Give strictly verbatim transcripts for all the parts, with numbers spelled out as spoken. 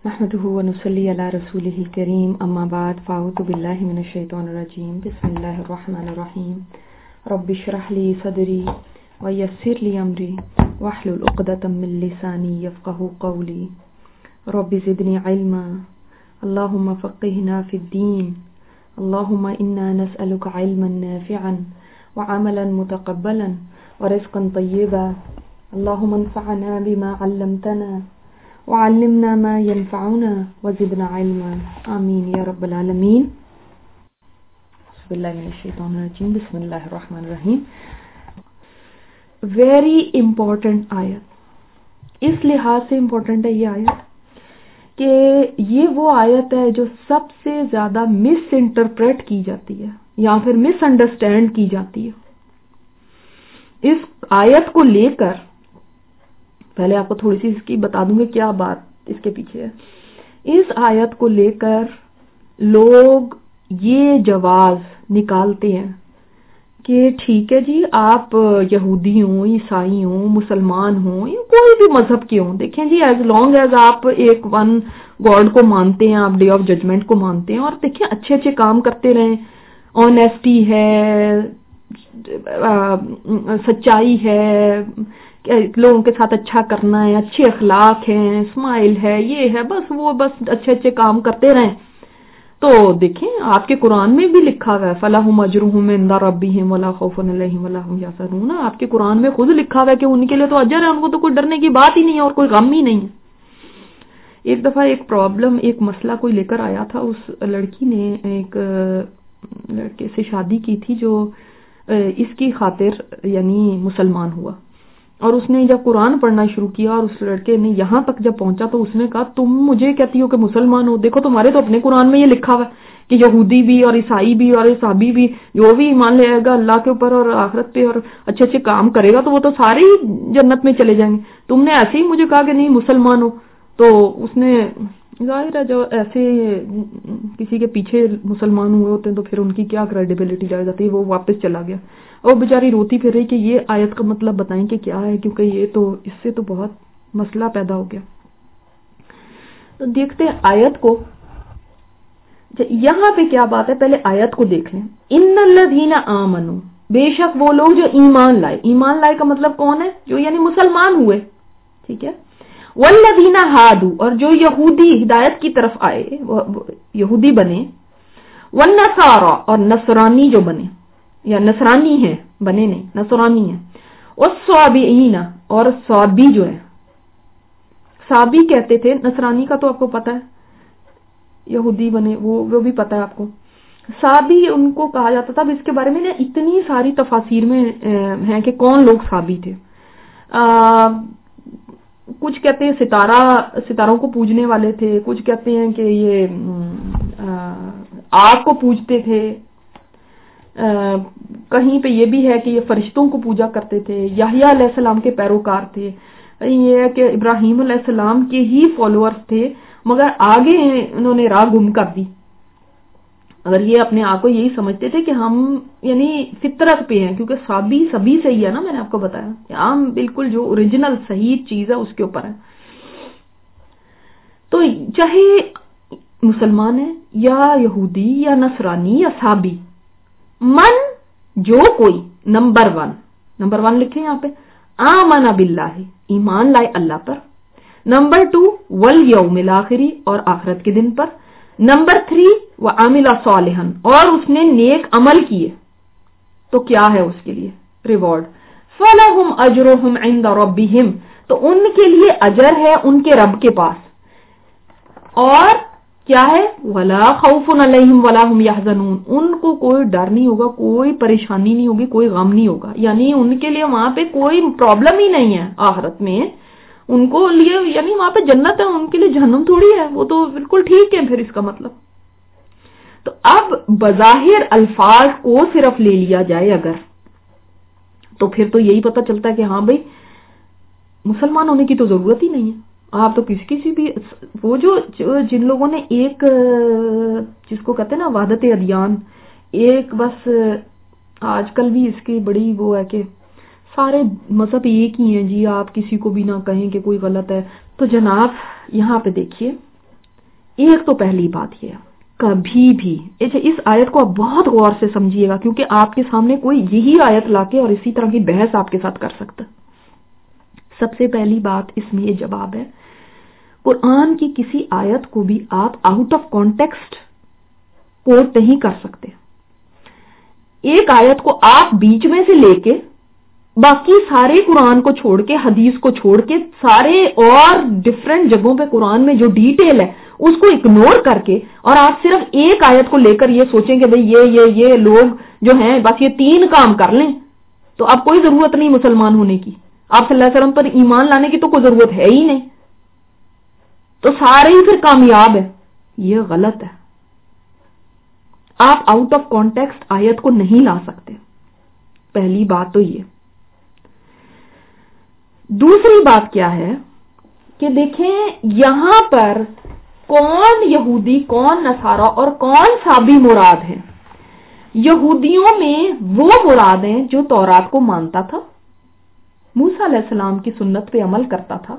نحمده ونصلي على رسوله الكريم اما بعد فاعوذ بالله من الشيطان الرجيم بسم الله الرحمن الرحيم رب اشرح لي صدري ويسر لي امري واحلل عقدة من لساني يفقهوا قولي رب زدني علما اللهم فقهنا في الدين اللهم انا نسألك علما نافعا وعملا متقبلا ورزقا طيبا اللهم انفعنا بما علمتنا وعلمنا ما ينفعنا وزدنا علما آمین یا رب العالمین. بسم اللہ من الشیطان الرجیم بسم اللہ الرحمن الرحیم. ویری امپورٹنٹ آیت، اس لحاظ سے امپورٹنٹ ہے یہ آیت کہ یہ وہ آیت ہے جو سب سے زیادہ مس انٹرپریٹ کی جاتی ہے یا پھر مس انڈرسٹینڈ کی جاتی ہے. اس آیت کو لے کر پہلے آپ کو تھوڑی سی اس کی بتا دوں گی کیا بات اس کے پیچھے ہے. اس آیت کو لے کر لوگ یہ جواز نکالتے ہیں کہ ٹھیک ہے جی، آپ یہودی ہوں، عیسائی ہوں، مسلمان ہوں، کوئی بھی مذہب کے ہوں، دیکھیں جی ایز لانگ ایز آپ ایک ون گاڈ کو مانتے ہیں، آپ ڈے آف ججمنٹ کو مانتے ہیں اور دیکھیں اچھے اچھے کام کرتے رہیں، آنیسٹی ہے، سچائی ہے، لوگوں کے ساتھ اچھا کرنا ہے، اچھے اخلاق ہیں، اسمائل ہے، یہ ہے، بس وہ بس اچھے اچھے کام کرتے رہیں. تو دیکھیں آپ کے قرآن میں بھی لکھا ہوا ہے فَلَهُمْ أَجْرُهُمْ عِنْدَ رَبِّهِمْ وَلَا خَوْفٌ عَلَيْهِمْ وَلَا هُمْ يَحْزَنُونَ. آپ کے قرآن میں خود لکھا ہوا ہے کہ ان کے لیے تو اجر ہے، ان کو تو کوئی ڈرنے کی بات ہی نہیں ہے اور کوئی غم ہی نہیں ہے. ایک دفعہ ایک پرابلم، ایک مسئلہ کوئی لے کر آیا تھا. اس لڑکی نے ایک لڑکے سے شادی کی تھی جو اس کی خاطر یعنی مسلمان ہوا، اور اس نے جب قرآن پڑھنا شروع کیا اور اس لڑکے نے یہاں تک جب پہنچا تو اس نے کہا تم مجھے کہتی ہو کہ مسلمان ہو، دیکھو تمہارے تو اپنے قرآن میں یہ لکھا ہوا ہے کہ یہودی بھی اور عیسائی بھی اور عیسابی بھی جو بھی ایمان لے گا اللہ کے اوپر اور آخرت پہ اور اچھے اچھے کام کرے گا تو وہ تو سارے ہی جنت میں چلے جائیں گے، تم نے ایسے ہی مجھے کہا کہ نہیں مسلمان ہو. تو اس نے ظاہر ہے جو ایسے کسی کے پیچھے مسلمان ہوئے ہوتے ہیں تو پھر ان کی کیا کریڈیبلٹی جائے جاتی ہے، وہ واپس چلا گیا اور بیچاری روتی پھر رہی کہ یہ آیت کا مطلب بتائیں کہ کیا ہے، کیونکہ یہ تو اس سے تو بہت مسئلہ پیدا ہو گیا. تو دیکھتے ہیں آیت کو، یہاں پہ کیا بات ہے، پہلے آیت کو دیکھ لیں. ان الذین آمنوا، بے شک وہ لوگ جو ایمان لائے. ایمان لائے کا مطلب کون ہے؟ جو یعنی مسلمان ہوئے، ٹھیک ہے. والذین ہادوا، اور جو یہودی ہدایت کی طرف آئے، یہودی بنے. والنصارى، اور نصرانی جو بنے یا نصرانی ہیں، بنے نہیں نصرانی ہیں. والصابئین، اور صابی جو ہے، صابی کہتے تھے، نصرانی کا تو آپ کو پتا ہے، یہودی بنے وہ وہ بھی پتا ہے آپ کو. صابی ان کو کہا جاتا تھا. اب اس کے بارے میں نا اتنی ساری تفاسیر میں ہیں کہ کون لوگ صابی تھے. کچھ کہتے ہیں ستارہ ستاروں کو پوجنے والے تھے، کچھ کہتے ہیں کہ یہ آگ کو پوجتے تھے، کہیں پہ یہ بھی ہے کہ یہ فرشتوں کو پوجا کرتے تھے، یحییٰ علیہ السلام کے پیروکار تھے، یہ ہے کہ ابراہیم علیہ السلام کے ہی فالوورز تھے، مگر آگے انہوں نے راہ گم کر دی. اگر یہ اپنے آپ کو یہی سمجھتے تھے کہ ہم یعنی فطرت پہ ہیں، کیونکہ سبھی سبھی صحیح ہے نا، میں نے آپ کو بتایا کہ ہم بالکل جو اوریجنل صحیح چیز ہے اس کے اوپر ہے. تو چاہے مسلمان ہے یا یہودی یا نصرانی یا صابی، من جو کوئی، نمبر ون نمبر ون لکھیں یہاں پہ، آمن باللہ، ایمان لائے اللہ پر. نمبر ٹو والیوم الاخری، اور آخرت کے دن پر. نمبر تھری وعمل صالحا، اور اس نے نیک عمل کیے. تو کیا ہے اس کے لیے ریوارڈ؟ فلہم اجرہم عند ربہم، تو ان کے لیے اجر ہے ان کے رب کے پاس. اور کیا ہے؟ ولا خوف علیہم ولا هم يحزنون، ان کو کوئی ڈر نہیں ہوگا، کوئی پریشانی نہیں ہوگی، کوئی غم نہیں ہوگا. یعنی ان کے لیے وہاں پہ کوئی پرابلم ہی نہیں ہے آخرت میں. ان کو لیے یعنی وہاں پہ جنت ہے، ان کے لیے جہنم تھوڑی ہے، وہ تو بالکل ٹھیک ہے. پھر اس کا مطلب تو اب بظاہر الفاظ کو صرف لے لیا جائے اگر، تو پھر تو یہی پتہ چلتا ہے کہ ہاں بھائی مسلمان ہونے کی تو ضرورت ہی نہیں ہے. آپ تو کسی کسی بھی وہ جو جن لوگوں نے ایک جس کو کہتے ہیں نا وحدت ادیان، ایک بس آج کل بھی اس کی بڑی وہ ہے کہ سارے مذہب ایک ہی ہیں جی، آپ کسی کو بھی نہ کہیں کہ کوئی غلط ہے. تو جناب یہاں پہ دیکھیے ایک تو پہلی بات یہ کبھی بھی اس آیت کو آپ بہت غور سے سمجھیے گا کیونکہ آپ کے سامنے کوئی یہی آیت لا کے اور اسی طرح کی بحث آپ کے ساتھ کر سکتا. سب سے پہلی بات اس میں یہ جواب ہے قرآن کی کسی آیت کو بھی آپ آؤٹ آف کانٹیکسٹ کوٹ نہیں کر سکتے. ایک آیت کو آپ بیچ میں سے لے کے باقی سارے قرآن کو چھوڑ کے حدیث کو چھوڑ کے سارے اور ڈفرینٹ جگہوں پہ قرآن میں جو ڈیٹیل ہے اس کو اگنور کر کے اور آپ صرف ایک آیت کو لے کر یہ سوچیں کہ بھئی یہ یہ یہ لوگ جو ہیں بس یہ تین کام کر لیں تو اب کوئی ضرورت نہیں مسلمان ہونے کی. آپ صلی اللہ علیہ وسلم پر ایمان لانے کی تو کوئی ضرورت ہے ہی نہیں, تو سارے ہی پھر کامیاب ہے. یہ غلط ہے. آپ آؤٹ آف کانٹیکسٹ آیت کو نہیں لا سکتے. پہلی بات تو یہ. دوسری بات کیا ہے کہ دیکھیں یہاں پر کون یہودی کون نصارہ اور کون صابی مراد ہے. یہودیوں میں وہ مراد ہیں جو تورات کو مانتا تھا, موسیٰ علیہ السلام کی سنت پہ عمل کرتا تھا,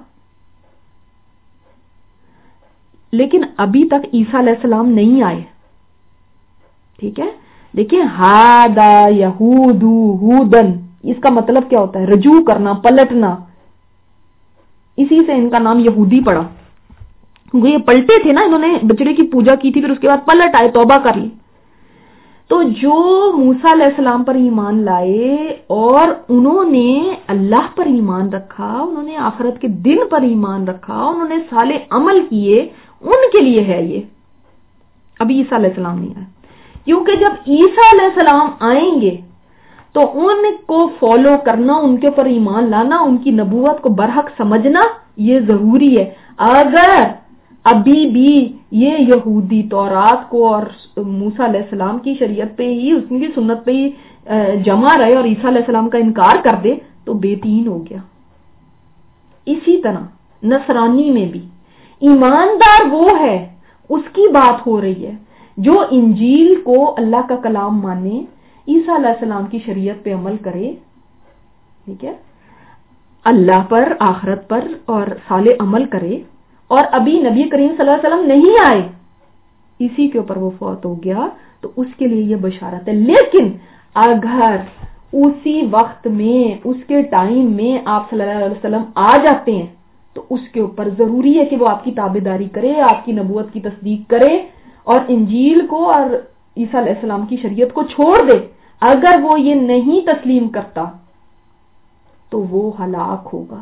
لیکن ابھی تک عیسیٰ علیہ السلام نہیں آئے. ٹھیک ہے, دیکھیں ہادا یہودو ہودن اس کا مطلب کیا ہوتا ہے؟ رجوع کرنا, پلٹنا. اسی سے ان کا نام یہودی پڑا کیونکہ یہ پلٹے تھے نا, انہوں نے بچڑے کی پوجا کی تھی پھر اس کے بعد پلٹ آئے, توبہ کر لی. تو جو موسیٰ علیہ السلام پر ایمان لائے اور انہوں نے اللہ پر ایمان رکھا, انہوں نے آخرت کے دن پر ایمان رکھا, انہوں نے صالح عمل کیے, ان کے لیے ہے یہ. ابھی عیسیٰ علیہ السلام نہیں آئے, کیونکہ جب عیسیٰ علیہ السلام آئیں گے تو ان کو فالو کرنا, ان کے پر ایمان لانا, ان کی نبوت کو برحق سمجھنا یہ ضروری ہے. اگر ابھی بھی یہ یہودی تورات کو اور موسیٰ علیہ السلام کی شریعت پہ ہی, اس کی سنت پہ ہی جمع رہے اور عیسیٰ علیہ السلام کا انکار کر دے تو بے دین ہو گیا. اسی طرح نصرانی میں بھی ایماندار وہ ہے, اس کی بات ہو رہی ہے جو انجیل کو اللہ کا کلام مانے, عیسیٰ علیہ السلام کی شریعت پہ عمل کرے. ٹھیک ہے, اللہ پر, آخرت پر اور صالح عمل کرے, اور ابھی نبی کریم صلی اللہ علیہ وسلم نہیں آئے, اسی کے اوپر وہ فوت ہو گیا, تو اس کے لیے یہ بشارت ہے. لیکن اگر اسی وقت میں, اس کے ٹائم میں آپ صلی اللہ علیہ وسلم آ جاتے ہیں تو اس کے اوپر ضروری ہے کہ وہ آپ کی تابعداری کرے, آپ کی نبوت کی تصدیق کرے اور انجیل کو اور عیسیٰ علیہ السلام کی شریعت کو چھوڑ دے. اگر وہ یہ نہیں تسلیم کرتا تو وہ ہلاک ہوگا.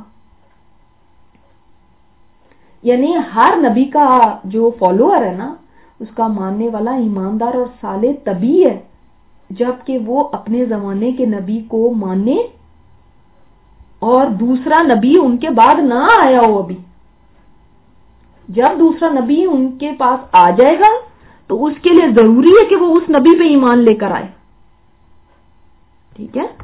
یعنی ہر نبی کا جو فالوور ہے نا, اس کا ماننے والا ایماندار اور صالح تبھی ہے جبکہ وہ اپنے زمانے کے نبی کو مانے اور دوسرا نبی ان کے بعد نہ آیا ہو. ابھی جب دوسرا نبی ان کے پاس آ جائے گا تو اس کے لیے ضروری ہے کہ وہ اس نبی پہ ایمان لے کر آئے. ٹھیک ہے,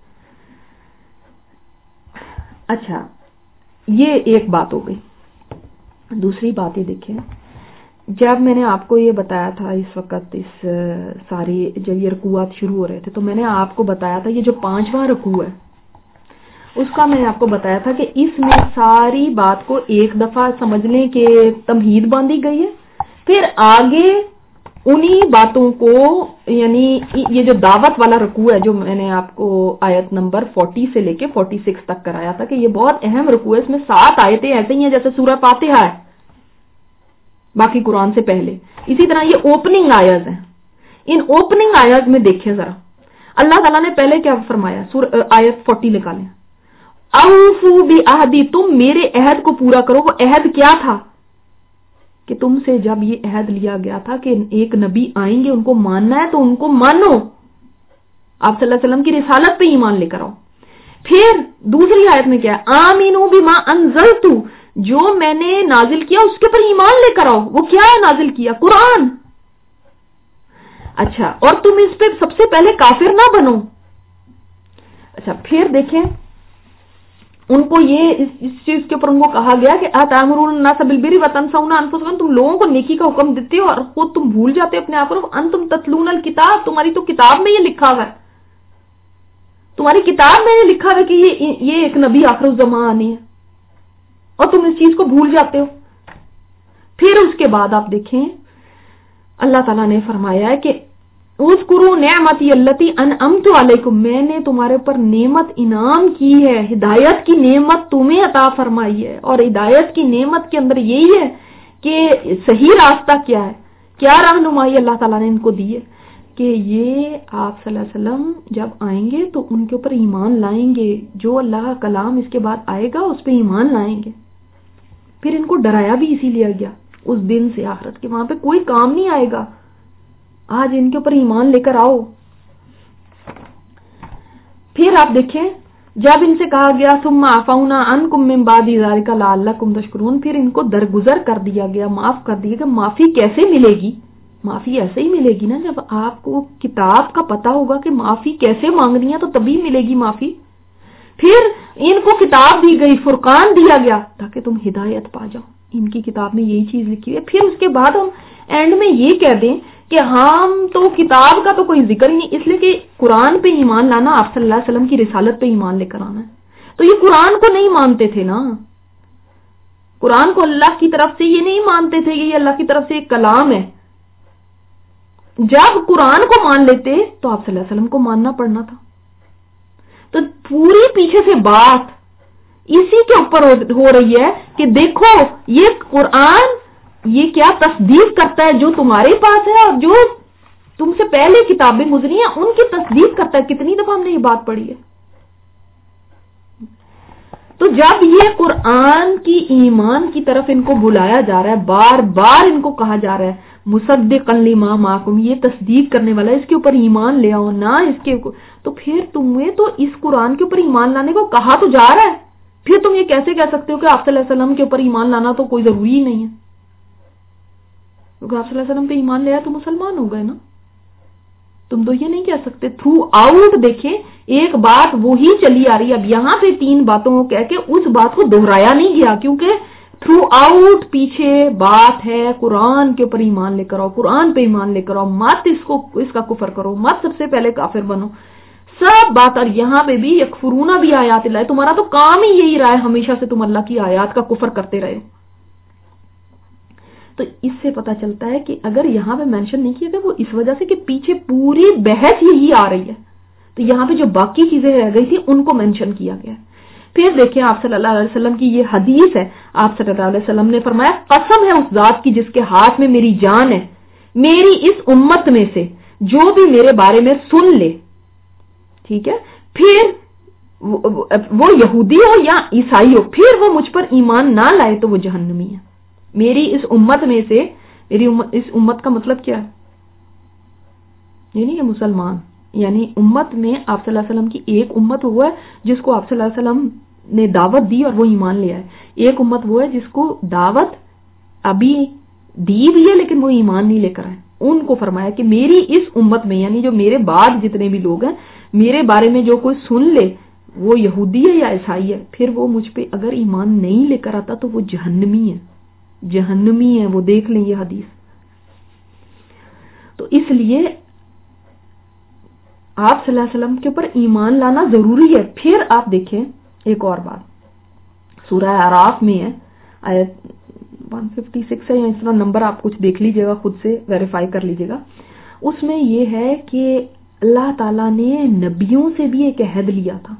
اچھا یہ ایک بات ہو گئی. دوسری بات یہ دیکھیں, جب میں نے آپ کو یہ بتایا تھا اس وقت اس ساری جب یہ رکوعات شروع ہو رہے تھے تو میں نے آپ کو بتایا تھا یہ جو پانچواں رکوع ہے اس کا میں نے آپ کو بتایا تھا کہ اس میں ساری بات کو ایک دفعہ سمجھنے کے تمہید باندھی گئی ہے. پھر آگے انہی باتوں کو, یعنی یہ جو دعوت والا رکوع ہے جو میں نے آپ کو آیت نمبر چالیس سے لے کے چھیالیس تک کرایا تھا کہ یہ بہت اہم رکوع ہے. اس میں سات آیتیں ایسے ہی ہیں جیسے سورہ فاتحہ ہے باقی قرآن سے پہلے. اسی طرح یہ اوپننگ آیات ہیں. ان اوپننگ آیات میں دیکھیں ذرا اللہ تعالیٰ نے پہلے کیا فرمایا, آیت چالیس نکالیں, اوفو بعہدی, تم میرے عہد کو پورا کرو. وہ عہد کیا تھا کہ تم سے جب یہ عہد لیا گیا تھا کہ ایک نبی آئیں گے, ان کو ماننا ہے تو ان کو مانو, آپ صلی اللہ علیہ وسلم کی رسالت پہ ایمان لے کر آؤ. پھر دوسری آیت میں کیا ہے, آمینو بما انزلت, جو میں نے نازل کیا اس کے پر ایمان لے کر آؤ. وہ کیا ہے نازل کیا؟ قرآن. اچھا, اور تم اس پہ سب سے پہلے کافر نہ بنو. اچھا پھر دیکھیں ان کو یہ اس, اس چیز کے اوپر ان کو کہا گیا کہ اتامرون الناس بالبر وتنسون انفسکم, تم لوگوں کو نیکی کا حکم دیتے ہو اور خود تم بھول جاتے ہو اپنے آپ کو. انتم تتلون الکتاب, تمہاری تو کتاب میں یہ لکھا ہوا ہے, تمہاری کتاب میں یہ لکھا ہوا ہے کہ یہ یہ ایک نبی آخر الزمان آنی ہے اور تم اس چیز کو بھول جاتے ہو. پھر اس کے بعد آپ دیکھیں اللہ تعالیٰ نے فرمایا ہے کہ اذکروا نعمتی اللتی انعمت علیکم، میں نے تمہارے اوپر نعمت انعام کی ہے، ہدایت کی نعمت تمہیں عطا فرمائی ہے. اور ہدایت کی نعمت کے اندر یہی ہے کہ صحیح راستہ کیا ہے، کیا رہنمائی اللہ تعالیٰ نے ان کو دی ہے کہ یہ آپ صلی اللہ علیہ وسلم جب آئیں گے تو ان کے اوپر ایمان لائیں گے، جو اللہ کا کلام اس کے بعد آئے گا اس پہ ایمان لائیں گے. پھر ان کو ڈرایا بھی اسی لیا گیا اس دن سے آخرت کے، وہاں پہ کوئی کام نہیں آئے گا، آج ان کے اوپر ایمان لے کر آؤ. پھر آپ دیکھیں جب ان سے کہا گیا ثم عفونا عنکم من بعد ذلک لعلکم تشکرون، پھر ان کو درگزر کر دیا گیا، معاف کر دیا گیا. معافی کیسے ملے گی؟ معافی ایسے ہی ملے گی نا جب آپ کو کتاب کا پتا ہوگا کہ معافی کیسے مانگنی ہے تو تبھی ملے گی معافی. پھر ان کو کتاب دی گئی، فرقان دیا گیا تاکہ تم ہدایت پا جاؤ. ان کی کتاب میں یہی چیز لکھی ہے. پھر اس کے بعد ہم اینڈ میں یہ کہہ دیں کہ ہم تو کتاب کا تو کوئی ذکر ہی نہیں، اس لیے کہ قرآن پہ ایمان لانا آپ صلی اللہ علیہ وسلم کی رسالت پہ ایمان لے کر آنا ہے. تو یہ قرآن کو نہیں مانتے تھے نا، قرآن کو اللہ کی طرف سے یہ نہیں مانتے تھے کہ یہ اللہ کی طرف سے ایک کلام ہے. جب قرآن کو مان لیتے تو آپ صلی اللہ علیہ وسلم کو ماننا پڑنا تھا. تو پوری پیچھے سے بات اسی کے اوپر ہو رہی ہے کہ دیکھو یہ قرآن یہ کیا تصدیق کرتا ہے جو تمہارے پاس ہے اور جو تم سے پہلے کتابیں گزری ہیں ان کی تصدیق کرتا ہے. کتنی دفعہ ہم نے یہ بات پڑھی ہے. تو جب یہ قرآن کی ایمان کی طرف ان کو بلایا جا رہا ہے، بار بار ان کو کہا جا رہا ہے مصدقا لما معکم، یہ تصدیق کرنے والا ہے، اس کے اوپر ایمان لے آؤ نہ اس کے، تو پھر تمہیں تو اس قرآن کے اوپر ایمان لانے کو کہا تو جا رہا ہے. پھر تم یہ کیسے کہہ سکتے ہو کہ آپ صلی اللہ علیہ وسلم کے اوپر ایمان لانا تو کوئی ضروری ہی نہیں ہے؟ کیونکہ آپ صلی اللہ علیہ وسلم پہ ایمان لے آیا تو مسلمان ہو گئے نا. تم تو یہ نہیں کہہ سکتے. تھرو آؤٹ دیکھیں ایک بات وہی چلی آ رہی ہے. اب یہاں پہ تین باتوں کو کہہ کے اس بات کو دہرایا نہیں گیا کیونکہ تھرو آؤٹ پیچھے بات ہے قرآن کے اوپر ایمان لے کر آؤ، قرآن پہ ایمان لے کر آؤ، مت اس کو اس کا کفر کرو، مت سب سے پہلے کافر بنو، سب بات. اور یہاں پہ بھی یکفرون بھی آیات اللہ، تمہارا تو کام ہی یہی رہا ہے ہمیشہ سے تم اللہ کی آیات کا کفر کرتے رہے. تو اس سے پتا چلتا ہے کہ اگر یہاں پہ مینشن نہیں کیا گیا وہ اس وجہ سے کہ پیچھے پوری بحث یہی آ رہی ہے، تو یہاں پہ جو باقی چیزیں رہ گئی تھی ان کو مینشن کیا گیا. پھر دیکھیں آپ صلی اللہ علیہ وسلم کی یہ حدیث ہے، آپ صلی اللہ علیہ وسلم نے فرمایا قسم ہے اس ذات کی جس کے ہاتھ میں میری جان ہے، میری اس امت میں سے جو بھی میرے بارے میں سن لے، ٹھیک ہے، پھر وہ یہودی ہو یا عیسائی ہو، پھر وہ مجھ پر ایمان نہ لائے تو وہ جہنمی ہے. میری اس امت میں سے، میری امت، اس امت کا مطلب کیا ہے؟ یہ نہیں کہ مسلمان، یعنی امت میں آپ صلی اللہ علیہ وسلم کی ایک امت وہ ہے جس کو آپ صلی اللہ علیہ وسلم نے دعوت دی اور وہ ایمان لے آئے. ایک امت وہ ہے جس کو دعوت ابھی دی بھی ہے لیکن وہ ایمان نہیں لے کر آئے. ان کو فرمایا کہ میری اس امت میں، یعنی جو میرے بعد جتنے بھی لوگ ہیں، میرے بارے میں جو کوئی سن لے وہ یہودی ہے یا عیسائی ہے، پھر وہ مجھ پہ اگر ایمان نہیں لے کر آتا تو وہ جہنمی ہے، جہنمی ہے وہ. دیکھ لیں یہ حدیث. تو اس لیے آپ صلی اللہ علیہ وسلم کے اوپر ایمان لانا ضروری ہے. پھر آپ دیکھیں ایک اور بات سورہ اعراف میں ہے، آیت ایک سو چھپن ہے یا اس طرح نمبر آپ کچھ دیکھ لیجئے گا، خود سے ویریفائی کر لیجئے گا. اس میں یہ ہے کہ اللہ تعالیٰ نے نبیوں سے بھی ایک عہد لیا تھا.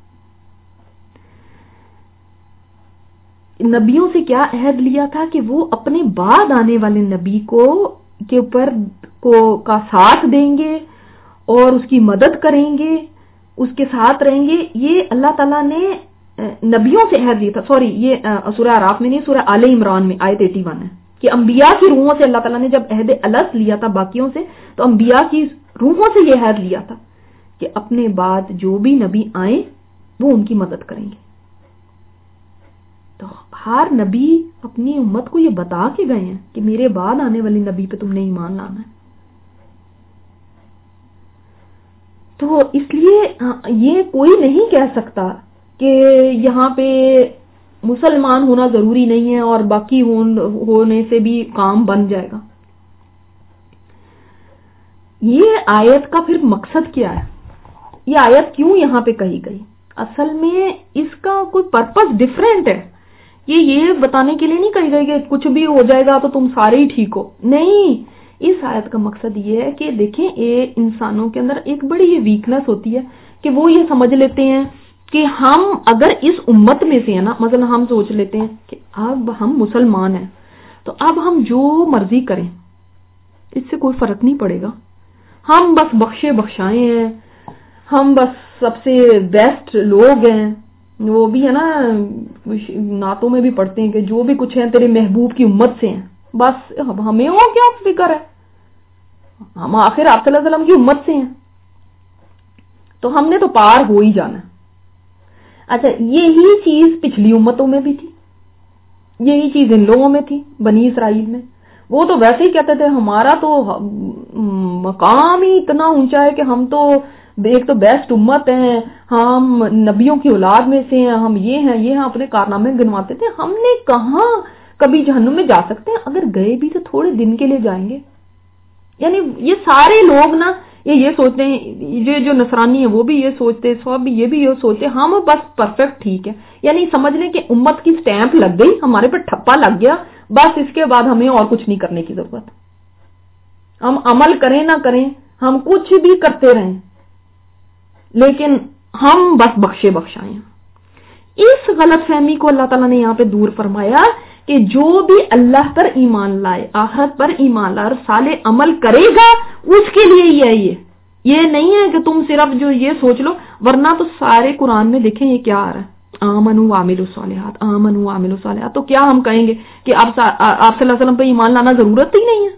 نبیوں سے کیا عہد لیا تھا کہ وہ اپنے بعد آنے والے نبی کو کے اوپر کو کا ساتھ دیں گے اور اس کی مدد کریں گے، اس کے ساتھ رہیں گے. یہ اللہ تعالیٰ نے نبیوں سے عہد لیا تھا. سوری، یہ سورہ اعراف میں نہیں، سورہ آل عمران میں آیت اکیاسی ہے کہ انبیاء کی روحوں سے اللہ تعالیٰ نے جب عہد الست لیا تھا باقیوں سے، تو انبیاء کی روحوں سے یہ عہد لیا تھا کہ اپنے بعد جو بھی نبی آئیں وہ ان کی مدد کریں گے. تو ہر نبی اپنی امت کو یہ بتا کے گئے ہیں کہ میرے بعد آنے والے نبی پہ تم نے ایمان لانا ہے. تو اس لیے یہ کوئی نہیں کہہ سکتا کہ یہاں پہ مسلمان ہونا ضروری نہیں ہے اور باقی ہونے سے بھی کام بن جائے گا. یہ آیت کا پھر مقصد کیا ہے؟ یہ آیت کیوں یہاں پہ کہی گئی؟ اصل میں اس کا کوئی پرپس ڈیفرنٹ ہے. یہ یہ بتانے کے لیے نہیں کہی گئی کہ کچھ بھی ہو جائے گا تو تم سارے ہی ٹھیک ہو. نہیں، اس آیت کا مقصد یہ ہے کہ دیکھیں یہ انسانوں کے اندر ایک بڑی یہ ویکنس ہوتی ہے کہ وہ یہ سمجھ لیتے ہیں کہ ہم اگر اس امت میں سے ہیں نا، مثلا ہم سوچ لیتے ہیں کہ اب ہم مسلمان ہیں تو اب ہم جو مرضی کریں اس سے کوئی فرق نہیں پڑے گا، ہم بس بخشے بخشائے ہیں، ہم بس سب سے بیسٹ لوگ ہیں. وہ بھی ہے نا نعتوں میں بھی پڑھتے ہیں کہ جو بھی کچھ ہے تیرے محبوب کی امت سے ہیں، بس ہمیں وہ کیا فکر ہے، ہم آخر آپ صلی اللہ علیہ وسلم کی امت سے ہیں تو ہم نے تو پار ہو ہی جانا. اچھا، یہی چیز پچھلی امتوں میں بھی تھی، یہی چیز ان لوگوں میں تھی بنی اسرائیل میں. وہ تو ویسے ہی کہتے تھے ہمارا تو مقام ہی اتنا اونچا ہے کہ ہم تو ایک تو بیسٹ امت ہیں، ہم نبیوں کی اولاد میں سے ہیں، ہم یہ ہیں یہ ہیں، اپنے کارنامے گنواتے تھے. ہم نے کہاں کبھی جہنم میں جا سکتے ہیں، اگر گئے بھی تو تھوڑے دن کے لیے جائیں گے. یعنی یہ سارے لوگ نا یہ یہ سوچتے ہیں، یہ جو نصرانی ہے وہ بھی یہ سوچتے، سب بھی یہ بھی یہ سوچتے ہم بس پرفیکٹ ٹھیک ہے. یعنی سمجھ لیں کہ امت کی سٹیمپ لگ گئی، ہمارے پہ ٹھپا لگ گیا، بس اس کے بعد ہمیں اور کچھ نہیں کرنے کی ضرورت. ہم عمل کریں نہ کریں، ہم کچھ بھی کرتے رہیں، لیکن ہم بس بخشے بخشائیں. اس غلط فہمی کو اللہ تعالیٰ نے یہاں پہ دور فرمایا کہ جو بھی اللہ پر ایمان لائے، آخرت پر ایمان لائے اور صالح عمل کرے گا اس کے لیے یہ ہے. یہ یہ نہیں ہے کہ تم صرف جو یہ سوچ لو، ورنہ تو سارے قرآن میں دیکھیں یہ کیا آ رہا ہے، آمنوا وعملوا الصالحات، آمنوا وعملوا الصالحات. تو کیا ہم کہیں گے کہ آپ آپ صلی اللہ علیہ وسلم پہ ایمان لانا ضرورت ہی نہیں ہے؟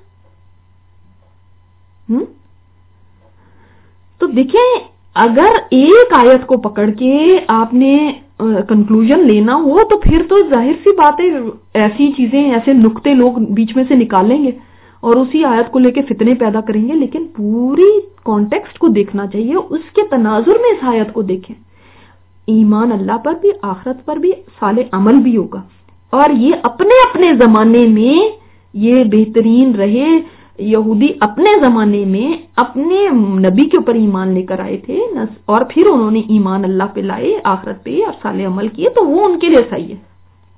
تو دیکھیں اگر ایک آیت کو پکڑ کے آپ نے کنکلوژن لینا ہو تو پھر تو ظاہر سی بات ہے ایسی چیزیں، ایسے نقطے لوگ بیچ میں سے نکالیں گے اور اسی آیت کو لے کے فتنے پیدا کریں گے. لیکن پوری کانٹیکسٹ کو دیکھنا چاہیے، اس کے تناظر میں اس آیت کو دیکھیں. ایمان اللہ پر بھی، آخرت پر بھی، صالح عمل بھی ہوگا، اور یہ اپنے اپنے زمانے میں یہ بہترین رہے. یہودی اپنے زمانے میں اپنے نبی کے اوپر ایمان لے کر آئے تھے اور پھر انہوں نے ایمان اللہ پہ لائے، آخرت پہ اور صالح عمل کیے، تو وہ ان کے لیے صحیح ہے.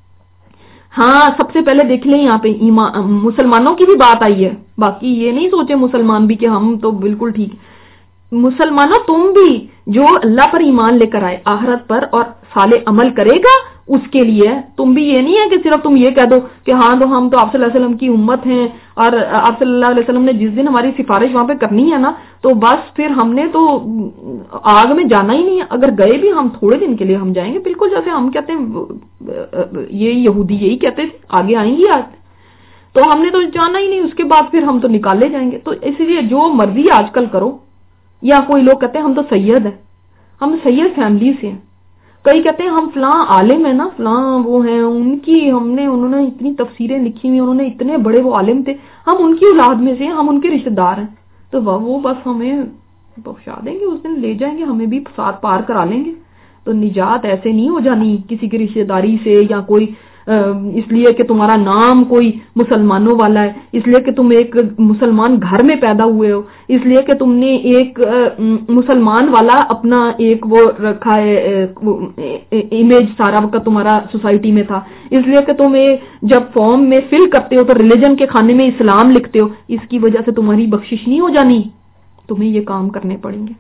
ہاں سب سے پہلے دیکھ لیں یہاں پہ ایمان مسلمانوں کی بھی بات آئی ہے، باقی یہ نہیں سوچے مسلمان بھی کہ ہم تو بالکل ٹھیک. مسلمانوں تم بھی جو اللہ پر ایمان لے کر آئے، آخرت پر اور صالح عمل کرے گا اس کے لیے. تم بھی یہ نہیں ہے کہ صرف تم یہ کہہ دو کہ ہاں تو ہم تو آپ صلی اللہ علیہ وسلم کی امت ہیں اور آپ صلی اللہ علیہ وسلم نے جس دن ہماری سفارش وہاں پہ کرنی ہے نا تو بس پھر ہم نے تو آگ میں جانا ہی نہیں ہے، اگر گئے بھی ہم تھوڑے دن کے لیے ہم جائیں گے. بالکل جیسے ہم کہتے ہیں یہ یہودی یہی کہتے تھے آگے آئیں گی آج، تو ہم نے تو جانا ہی نہیں، اس کے بعد پھر ہم تو نکالے جائیں گے. تو اسی لیے جو مرضی آج کل کرو، یا کوئی لوگ کہتے ہیں ہم تو سید ہیں، ہم سید فیملی سے ہیں، کئی کہتے ہیں ہم فلاں عالم ہیں نا، فلاں وہ ہیں ان کی ہم نے انہوں نے اتنی تفسیریں لکھی ہوئی، انہوں نے اتنے بڑے وہ عالم تھے، ہم ان کی اولاد میں سے ہیں، ہم ان کے رشتہ دار ہیں، تو وہ بس ہمیں بخشا دیں گے، اس دن لے جائیں گے، ہمیں بھی ساتھ پار کرا لیں گے. تو نجات ایسے نہیں ہو جانی کسی کی رشتہ داری سے، یا کوئی اس لیے کہ تمہارا نام کوئی مسلمانوں والا ہے، اس لیے کہ تم ایک مسلمان گھر میں پیدا ہوئے ہو، اس لیے کہ تم نے ایک مسلمان والا اپنا ایک وہ رکھا ہے امیج، سارا وقت تمہارا سوسائٹی میں تھا، اس لیے کہ تم جب فارم میں فل کرتے ہو تو ریلیجن کے کھانے میں اسلام لکھتے ہو، اس کی وجہ سے تمہاری بخشش نہیں ہو جانی، تمہیں یہ کام کرنے پڑیں گے.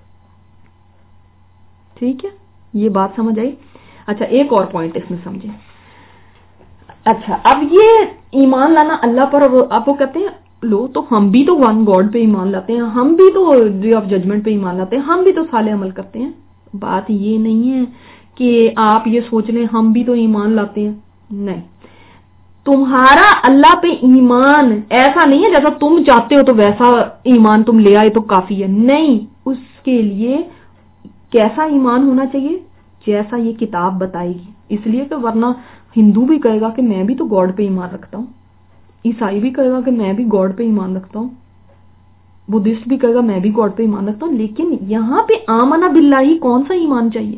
ٹھیک ہے، یہ بات سمجھ آئی. اچھا ایک اور پوائنٹ اس میں سمجھیں. اچھا اب یہ ایمان لانا اللہ پر، آپ وہ کہتے ہیں لو تو ہم بھی تو ون گاڈ پہ ایمان لاتے ہیں، ہم بھی تو ڈے آف ججمنٹ پہ ایمان لاتے ہیں، ہم بھی تو صالح عمل کرتے ہیں. بات یہ نہیں ہے کہ آپ یہ سوچ لیں ہم بھی تو ایمان لاتے ہیں، نہیں، تمہارا اللہ پہ ایمان ایسا نہیں ہے جیسا تم چاہتے ہو تو ویسا ایمان تم لے آئے تو کافی ہے، نہیں، اس کے لیے کیسا ایمان ہونا چاہیے جیسا یہ کتاب بتائے گی. اس لیے کہ ورنہ ہندو بھی کہے گا کہ میں بھی تو گاڈ پہ ایمان رکھتا ہوں، عیسائی بھی کہے گا کہ میں بھی گاڈ پہ ایمان رکھتا ہوں، بدھسٹ بھی کہے گا میں بھی گاڈ پہ ایمان رکھتا ہوں. لیکن یہاں پہ آمنا باللہ کون سا ایمان چاہیے؟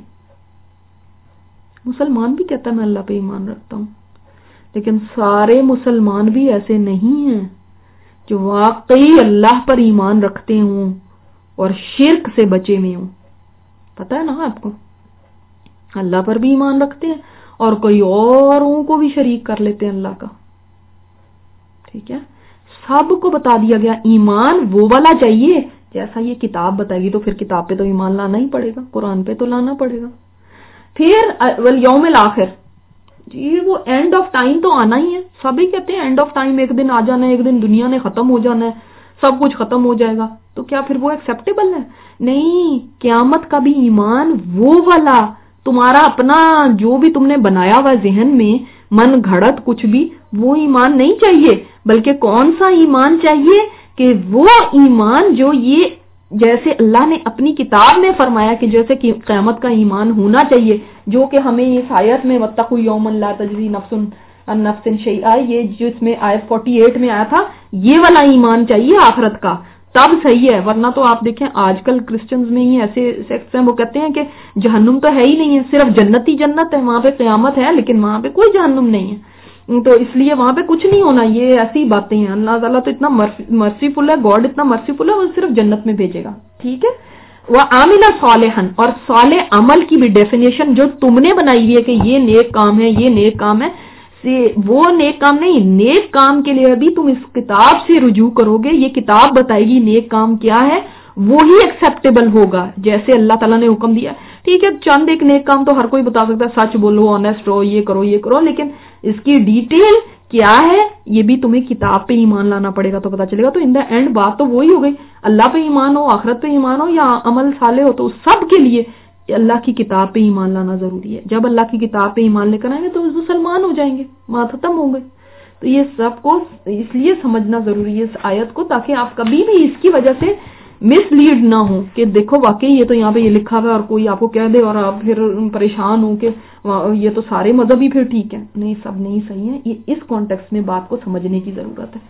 مسلمان بھی کہتا ہے میں اللہ پہ ایمان رکھتا ہوں، لیکن سارے مسلمان بھی ایسے نہیں ہیں جو واقعی اللہ پر ایمان رکھتے ہوں اور شرک سے بچے ہوئے ہوں. پتہ ہے نا آپ کو، اللہ پر بھی ایمان رکھتے ہیں اور کوئی اوروں کو بھی شریک کر لیتے ہیں اللہ کا. ٹھیک ہے, سب کو بتا دیا گیا ایمان وہ والا چاہیے جیسا یہ کتاب بتائے گی, تو پھر کتاب پہ تو ایمان لانا ہی پڑے گا, قرآن پہ تو لانا پڑے گا. پھر والیوم الآخر, جی وہ اینڈ آف ٹائم تو آنا ہی ہے. سبھی کہتے ہیں اینڈ آف ٹائم ایک دن آ جانا ہے, ایک دن دنیا نے ختم ہو جانا ہے, سب کچھ ختم ہو جائے گا. تو کیا پھر وہ ایکسیپٹیبل ہے؟ نہیں, قیامت کا بھی ایمان وہ والا, تمہارا اپنا جو بھی تم نے بنایا ہوا ذہن میں من گھڑت کچھ بھی, وہ ایمان نہیں چاہیے. بلکہ کون سا ایمان چاہیے کہ وہ ایمان جو یہ جیسے اللہ نے اپنی کتاب میں فرمایا کہ جیسے کہ قیامت کا ایمان ہونا چاہیے, جو کہ ہمیں اس آیت میں واتقوا یوما لا تجزی نفس عن نفس شیئا, یہ جس میں آیت اڑتالیس میں آیا تھا, یہ والا ایمان چاہیے آخرت کا, تب صحیح ہے. ورنہ تو آپ دیکھیں آج کل کرسچنز میں ہی ایسے سیکٹس ہیں, وہ کہتے ہیں کہ جہنم تو ہے ہی نہیں ہے, صرف جنت ہی جنت ہے, وہاں پہ قیامت ہے لیکن وہاں پہ کوئی جہنم نہیں ہے, تو اس لیے وہاں پہ کچھ نہیں ہونا. یہ ایسی باتیں ہیں. اللہ تعالیٰ تو اتنا مرسیفل ہے, گاڈ اتنا مرسیفل ہے, وہ صرف جنت میں بھیجے گا. ٹھیک ہے, وہ عامل صالحن, اور صالح عمل کی بھی ڈیفینیشن جو تم نے بنائی ہوئی ہے کہ یہ نیک کام ہے, یہ نیک کام ہے, وہ نیک کام نہیں. نیک کام کے لیے بھی تم اس کتاب سے رجوع کرو گے, یہ کتاب بتائے گی نیک کام کیا ہے, وہی ایکسیپٹیبل ہوگا جیسے اللہ تعالیٰ نے حکم دیا. ٹھیک ہے, چند ایک نیک کام تو ہر کوئی بتا سکتا ہے, سچ بولو, آنےسٹ رہو, یہ کرو یہ کرو, لیکن اس کی ڈیٹیل کیا ہے یہ بھی تمہیں کتاب پہ ایمان لانا پڑے گا تو پتا چلے گا. تو ان دا اینڈ بات تو وہی ہو گئی, اللہ پہ ایمان ہو, آخرت پہ ایمان ہو یا عمل صالح ہو, تو سب کے لیے اللہ کی کتاب پہ ایمان لانا ضروری ہے. جب اللہ کی کتاب پہ ایمان لے کر آئیں گے تو مسلمان ہو جائیں گے, بات ختم ہو گئی. تو یہ سب کو اس لیے سمجھنا ضروری ہے اس آیت کو, تاکہ آپ کبھی بھی اس کی وجہ سے مس لیڈ نہ ہو کہ دیکھو واقعی یہ تو یہاں پہ یہ لکھا ہوا ہے اور کوئی آپ کو کہہ دے اور آپ پھر پریشان ہو کہ یہ تو سارے مذہب ہی پھر ٹھیک ہے. نہیں, سب نہیں صحیح ہے. یہ اس کانٹیکسٹ میں بات کو سمجھنے کی ضرورت ہے.